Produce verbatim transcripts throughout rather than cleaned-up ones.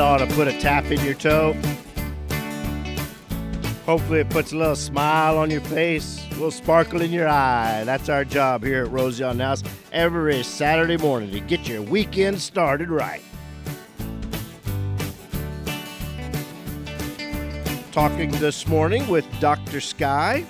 ought to put a tap in your toe. Hopefully it puts a little smile on your face, a little sparkle in your eye. That's our job here at Rosie on the House every Saturday morning to get your weekend started right. Talking this morning with Doctor Sky.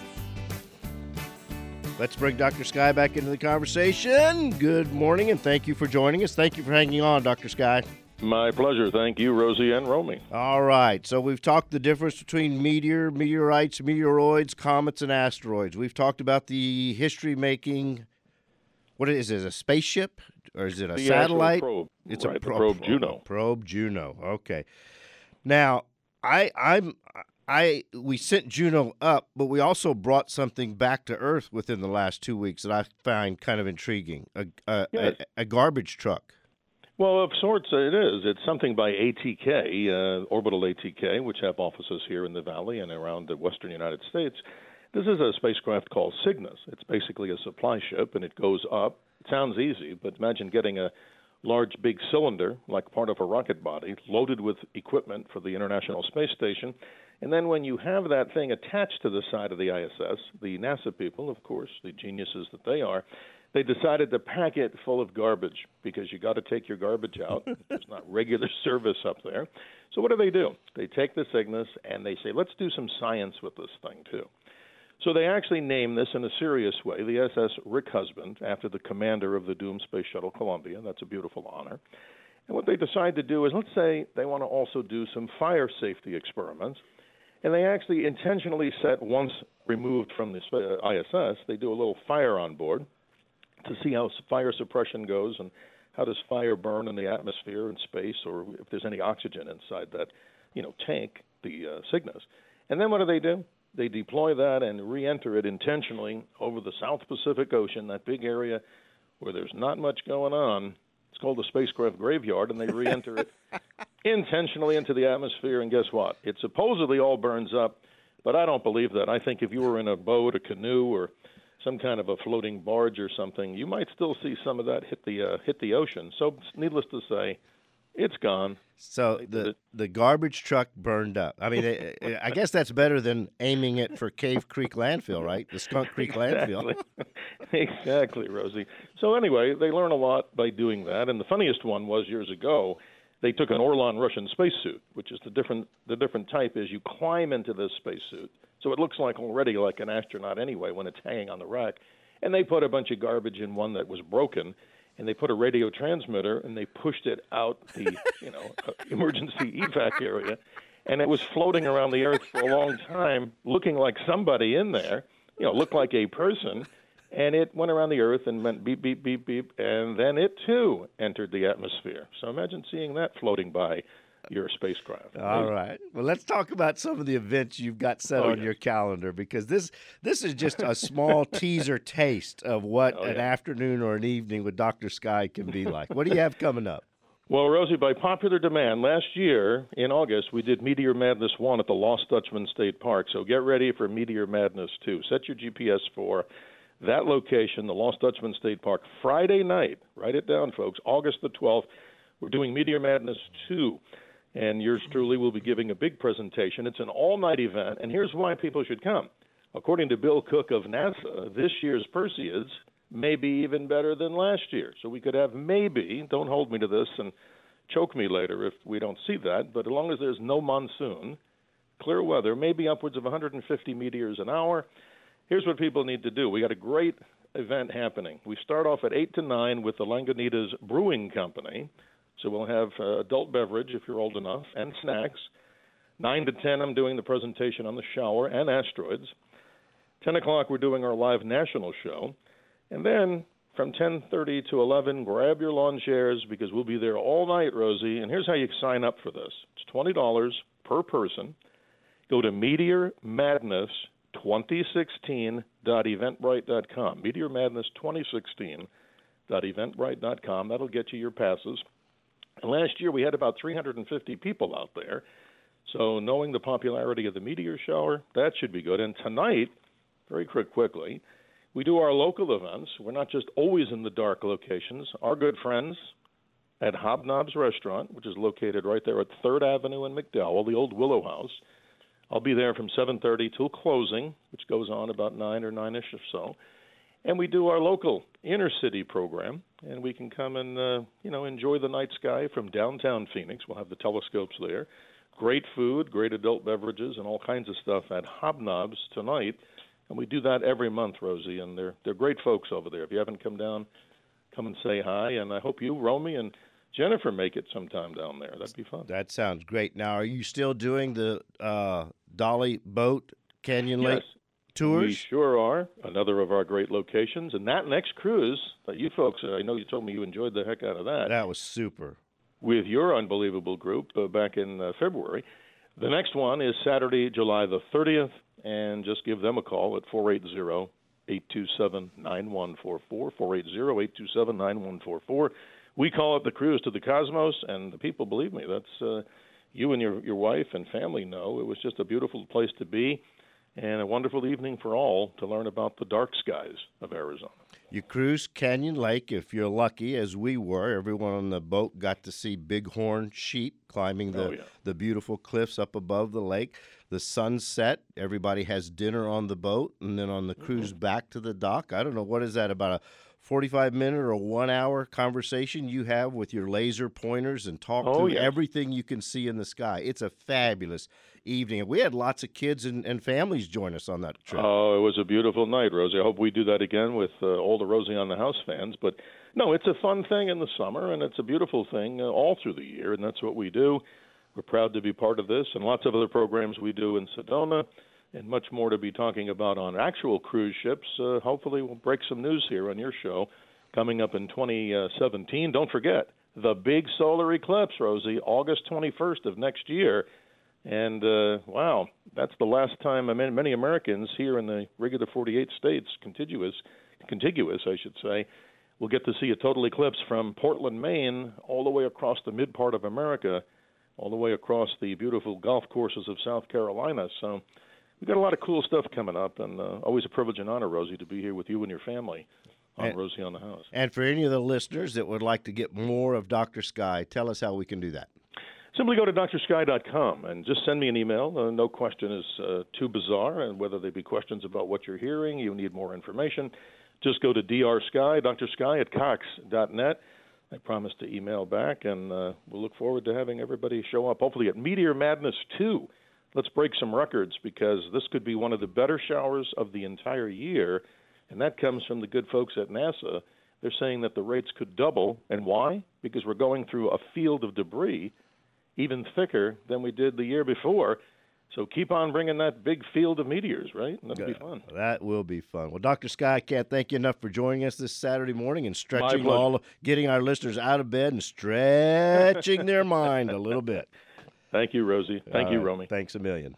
Let's bring Doctor Sky back into the conversation. Good morning, and thank you for joining us. Thank you for hanging on, Doctor Sky. My pleasure. Thank you, Rosie and Romy. All right. So we've talked the difference between meteor, meteorites, meteoroids, comets, and asteroids. We've talked about the history-making, what is it, a spaceship? Or is it a the satellite? Probe. It's right, a pro- probe probe Juno. Probe Juno. Okay. Now, I, I'm, I, we sent Juno up, but we also brought something back to Earth within the last two weeks that I find kind of intriguing. A, a, Yes. a, a garbage truck. Well, of sorts it is. It's something by A T K, uh, Orbital A T K, which have offices here in the Valley and around the western United States. This is a spacecraft called Cygnus. It's basically a supply ship, and it goes up. It sounds easy, but imagine getting a large, big cylinder, like part of a rocket body, loaded with equipment for the International Space Station. And then when you have that thing attached to the side of the I S S, the NASA people, of course, the geniuses that they are, they decided to pack it full of garbage because you got to take your garbage out. There's not regular service up there. So what do they do? They take the Cygnus and they say, let's do some science with this thing, too. So they actually name this in a serious way, the S S Rick Husband, after the commander of the doomed Space Shuttle Columbia. That's a beautiful honor. And what they decide to do is, let's say they want to also do some fire safety experiments. And they actually intentionally set, once removed from the uh, I S S, they do a little fire on board to see how fire suppression goes and how does fire burn in the atmosphere and space, or if there's any oxygen inside that, you know, tank, the uh, Cygnus. And then what do they do? They deploy that and re-enter it intentionally over the South Pacific Ocean, that big area where there's not much going on. It's called the spacecraft graveyard, and they re-enter it intentionally into the atmosphere, and guess what? It supposedly all burns up, but I don't believe that. I think if you were in a boat, a canoe, or some kind of a floating barge or something, you might still see some of that hit the uh, hit the ocean. So needless to say, it's gone. So the the garbage truck burned up. I mean, I guess that's better than aiming it for Cave Creek landfill, right? The Skunk Creek exactly. landfill. Exactly, Rosie. So anyway, they learn a lot by doing that. And the funniest one was years ago, they took an Orlan Russian spacesuit, which is the different the different type is you climb into this spacesuit. So it looks like already like an astronaut anyway when it's hanging on the rack. And they put a bunch of garbage in one that was broken, and they put a radio transmitter, and they pushed it out the, you know, uh, emergency evac area. And it was floating around the Earth for a long time, looking like somebody in there, you know, looked like a person. And it went around the Earth and went beep, beep, beep, beep, and then it, too, entered the atmosphere. So imagine seeing that floating by your spacecraft. All right. Well, let's talk about some of the events you've got set oh, on yeah. your calendar, because this this is just a small teaser taste of what oh, an yeah. afternoon or an evening with Doctor Sky can be like. What do you have coming up? Well, Rosie, by popular demand, last year in August, we did Meteor Madness one at the Lost Dutchman State Park. So get ready for Meteor Madness two. Set your G P S for that location, the Lost Dutchman State Park, Friday night. Write it down, folks, August the twelfth. We're doing Meteor Madness two. And yours truly will be giving a big presentation. It's an all-night event, and here's why people should come. According to Bill Cook of NASA, this year's Perseids may be even better than last year. So we could have maybe, don't hold me to this and choke me later if we don't see that, but as long as there's no monsoon, clear weather, maybe upwards of one hundred fifty meteors an hour. Here's what people need to do. We got a great event happening. We start off at eight to nine with the Lagunitas Brewing Company. So we'll have uh, adult beverage, if you're old enough, and snacks. nine to ten, I'm doing the presentation on the shower and asteroids. ten o'clock, we're doing our live national show. And then from ten thirty to eleven, grab your lawn chairs because we'll be there all night, Rosie. And here's how you sign up for this. It's twenty dollars per person. Go to Meteor Madness twenty sixteen dot eventbrite dot com. Meteor Madness twenty sixteen dot eventbrite dot com. That'll get you your passes. And last year we had about three hundred fifty people out there. So knowing the popularity of the meteor shower, that should be good. And tonight, very quick, quickly, we do our local events. We're not just always in the dark locations. Our good friends, at Hobnobs Restaurant, which is located right there at third Avenue in McDowell, the old Willow House. I'll be there from seven thirty till closing, which goes on about nine or nine-ish or so. And we do our local inner-city program, and we can come and, uh, you know, enjoy the night sky from downtown Phoenix. We'll have the telescopes there. Great food, great adult beverages, and all kinds of stuff at Hobnobs tonight. And we do that every month, Rosie, and they're they're great folks over there. If you haven't come down, come and say hi. And I hope you, Romy, and Jennifer make it sometime down there. That'd be fun. That sounds great. Now, are you still doing the uh, Dolly Boat Canyon Lake Yes, tours? we sure are. Another of our great locations. And that next cruise that you folks, uh, I know you told me you enjoyed the heck out of that. That was super. With your unbelievable group uh, back in uh, February. The next one is Saturday, July the thirtieth, and just give them a call at four eight zero, eight two seven, nine one four four, four eight zero, eight two seven, nine one four four. We call it the Cruise to the Cosmos, and the people, believe me, that's uh, you and your, your wife and family know. It was just a beautiful place to be and a wonderful evening for all to learn about the dark skies of Arizona. You cruise Canyon Lake if you're lucky, as we were. Everyone on the boat got to see bighorn sheep climbing the, Oh, yeah. the beautiful cliffs up above the lake. The sunset, everybody has dinner on the boat, and then on the cruise Mm-hmm. back to the dock. I don't know, what is that, about a forty-five minute or one hour conversation you have with your laser pointers and talk Oh, through yes. everything you can see in the sky. It's a fabulous evening. We had lots of kids and, and families join us on that trip. Oh, it was a beautiful night, Rosie. I hope we do that again with uh, all the Rosie on the House fans. But no, it's a fun thing in the summer, and it's a beautiful thing uh, all through the year, and that's what we do. We're proud to be part of this, and lots of other programs we do in Sedona, and much more to be talking about on actual cruise ships. Uh, hopefully, we'll break some news here on your show coming up in twenty seventeen. Don't forget the big solar eclipse, Rosie, August twenty-first of next year. And, uh, wow, that's the last time I mean, many Americans here in the rig of the forty-eight states, contiguous, contiguous, I should say, will get to see a total eclipse from Portland, Maine, all the way across the mid part of America, all the way across the beautiful golf courses of South Carolina. So we've got a lot of cool stuff coming up, and uh, always a privilege and honor, Rosie, to be here with you and your family on And- Rosie on the House. And for any of the listeners that would like to get more of Doctor Sky, tell us how we can do that. Simply go to d r sky dot com and just send me an email. Uh, no question is uh, too bizarre, and whether they be questions about what you're hearing, you need more information, just go to drsky, drsky at cox dot net. I promise to email back, and uh, we'll look forward to having everybody show up, hopefully at Meteor Madness two. Let's break some records, because this could be one of the better showers of the entire year, and that comes from the good folks at NASA. They're saying that the rates could double, and why? Because we're going through a field of debris even thicker than we did the year before. So keep on bringing that big field of meteors, right? And that'll be fun. That will be fun. Well, Doctor Sky, I can't thank you enough for joining us this Saturday morning and stretching pleasure. all, getting our listeners out of bed and stretching their mind a little bit. Thank you, Rosie. Thank All you, right. Romy. Thanks a million.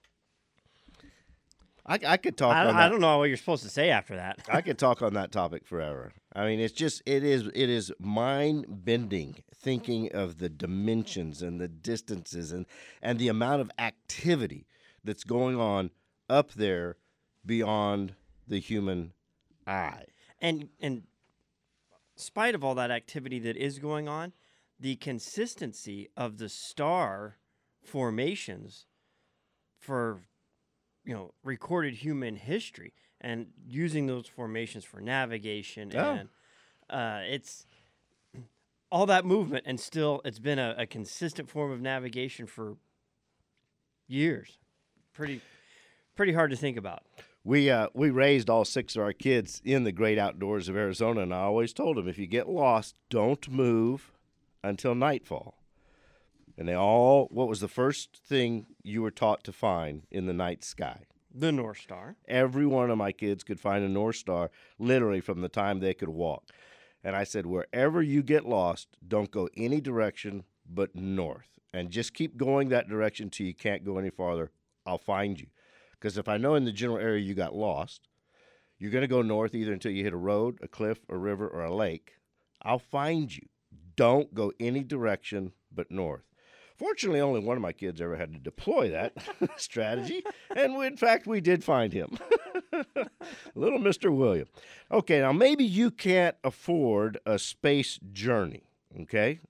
I, I could talk I, on I that. don't know what you're supposed to say after that. I could talk on that topic forever. I mean, it's just it is it is mind bending thinking of the dimensions and the distances and and the amount of activity that's going on up there beyond the human eye. And and spite of all that activity that is going on, the consistency of the star formations for you know recorded human history and using those formations for navigation Oh. and uh, it's all that movement, and still it's been a, a consistent form of navigation for years. Pretty pretty hard to think about. We uh, we raised all six of our kids in the great outdoors of Arizona, and I always told them, if you get lost, don't move until nightfall. And they all, what was the first thing you were taught to find in the night sky? The North Star. Every one of my kids could find a North Star literally from the time they could walk. And I said, wherever you get lost, don't go any direction but north. And just keep going that direction till you can't go any farther. I'll find you. Because if I know in the general area you got lost, you're going to go north either until you hit a road, a cliff, a river, or a lake. I'll find you. Don't go any direction but north. Fortunately, only one of my kids ever had to deploy that strategy, and we, in fact, we did find him. Little Mister William. Okay, now maybe you can't afford a space journey, okay?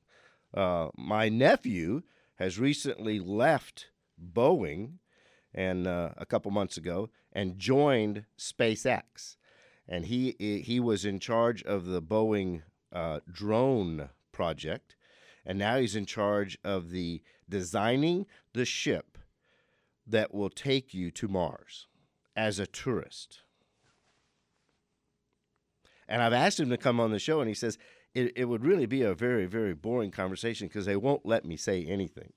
Uh, my nephew has recently left Boeing and uh, a couple months ago and joined SpaceX. And he he was in charge of the Boeing uh, drone project, and now he's in charge of the designing the ship that will take you to Mars as a tourist. And I've asked him to come on the show, and he says it, it would really be a very, very boring conversation because they won't let me say anything.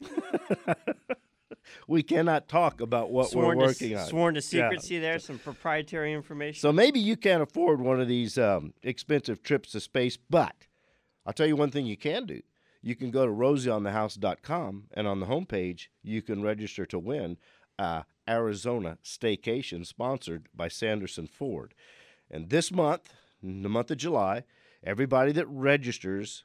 We cannot talk about what Sworn we're to, working on. Sworn to secrecy Yeah. there, some proprietary information. So maybe you can't afford one of these um, expensive trips to space, but I'll tell you one thing you can do. You can go to rosie on the house dot com, and on the homepage, you can register to win uh, Arizona staycation sponsored by Sanderson Ford. And this month, in the month of July, everybody that registers,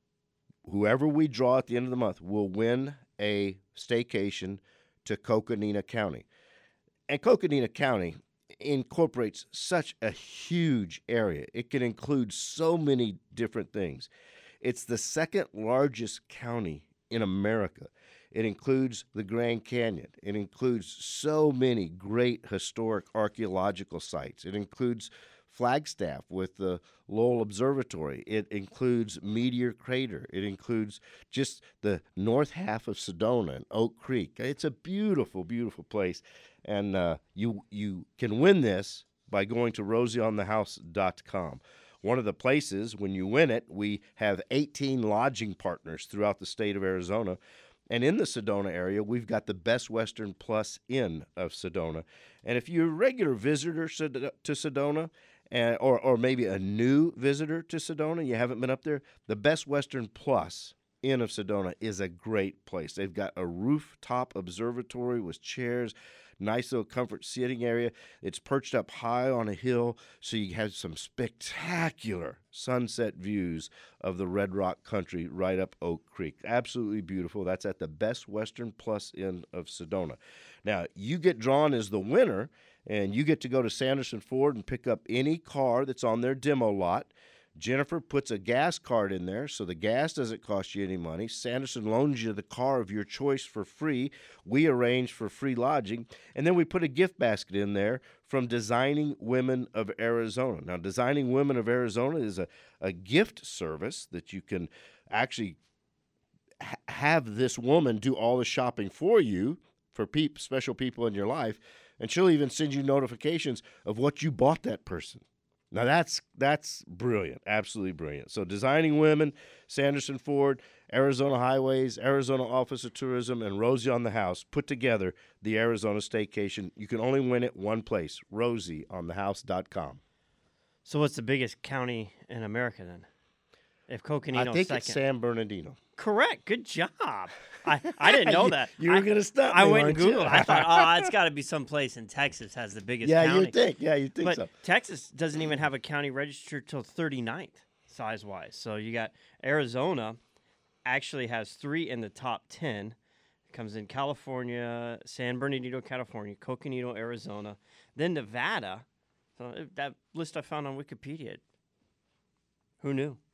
whoever we draw at the end of the month, will win a staycation to Coconina County. And Coconina County incorporates such a huge area. It can include so many different things. It's the second largest county in America. It includes the Grand Canyon. It includes so many great historic archaeological sites. It includes Flagstaff with the Lowell Observatory. It includes Meteor Crater. It includes just the north half of Sedona and Oak Creek. It's a beautiful, beautiful place. And uh, you you can win this by going to rosie on the house dot com. One of the places, when you win it, we have eighteen lodging partners throughout the state of Arizona. And in the Sedona area, we've got the Best Western Plus Inn of Sedona. And if you're a regular visitor to Sedona, and, or, or maybe a new visitor to Sedona, you haven't been up there, the Best Western Plus Inn of Sedona is a great place. They've got a rooftop observatory with chairs, nice little comfort sitting area. It's perched up high on a hill, so you have some spectacular sunset views of the Red Rock country right up Oak Creek. Absolutely beautiful. That's at the Best Western Plus Inn of Sedona. Now, you get drawn as the winner, and you get to go to Sanderson Ford and pick up any car that's on their demo lot. Jennifer puts a gas card in there, so the gas doesn't cost you any money. Sanderson loans you the car of your choice for free. We arrange for free lodging. And then we put a gift basket in there from Designing Women of Arizona. Now, Designing Women of Arizona is a, a gift service that you can actually ha- have this woman do all the shopping for you for peop- special people in your life, and she'll even send you notifications of what you bought that person. Now, that's that's brilliant, absolutely brilliant. So Designing Women, Sanderson Ford, Arizona Highways, Arizona Office of Tourism, and Rosie on the House put together the Arizona Staycation. You can only win it one place, rosie on the house dot com. So what's the biggest county in America then? If Coconino's I think second. it's San Bernardino. Correct. Good job. I, I didn't know that. You were I- going to stop I me, went and weren't you? Googled. I thought, oh, it's got to be someplace in Texas has the biggest Yeah, county. you think. Yeah, you think but so. Texas doesn't even have a county registered till thirty-ninth size-wise. So you got Arizona actually has three in the top ten. It comes in California, San Bernardino, California, Coconino, Arizona. Then Nevada. So that list I found on Wikipedia. Who knew?